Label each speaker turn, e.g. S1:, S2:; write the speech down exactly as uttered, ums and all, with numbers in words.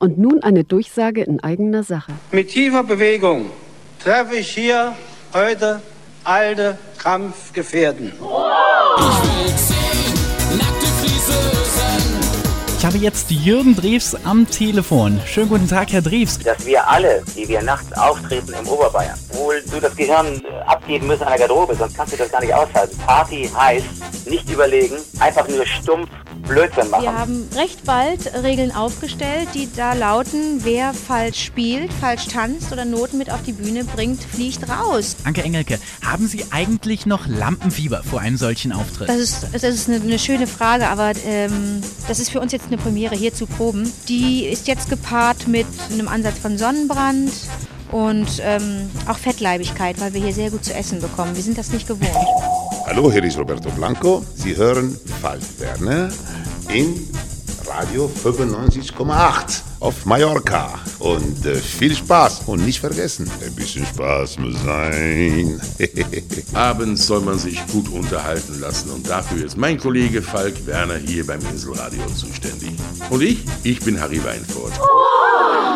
S1: Und nun eine Durchsage in eigener Sache.
S2: Mit tiefer Bewegung treffe ich hier heute alte Kampfgefährten.
S3: Ich will sehen, nackte Friseusen.
S4: Ich habe jetzt Jürgen Drews am Telefon. Schönen guten Tag, Herr Drews.
S5: Dass wir alle, die wir nachts auftreten im Oberbayern, wohl so das Gehirn abgeben müssen an der Garderobe, sonst kannst du das gar nicht aushalten. Party heißt, nicht überlegen, einfach nur stumpf Blödsinn machen.
S6: Wir haben recht bald Regeln aufgestellt, die da lauten, wer falsch spielt, falsch tanzt oder Noten mit auf die Bühne bringt, fliegt raus.
S4: Anke Engelke, haben Sie eigentlich noch Lampenfieber vor einem solchen Auftritt?
S6: Das ist, das ist eine, eine schöne Frage, aber ähm, das ist für uns jetzt eine Premiere, hier zu proben. Die ist jetzt gepaart mit einem Ansatz von Sonnenbrand und ähm, auch Fettleibigkeit, weil wir hier sehr gut zu essen bekommen. Wir sind das nicht gewohnt.
S7: Hallo, hier ist Roberto Blanco. Sie hören Falk Werner in Radio fünfundneunzig Komma acht auf Mallorca. Und äh, viel Spaß. Und nicht vergessen, ein bisschen Spaß muss sein.
S8: Abends soll man sich gut unterhalten lassen. Und dafür ist mein Kollege Falk Werner hier beim Inselradio zuständig. Und ich, ich bin Harry Weinfurt.
S3: Oh!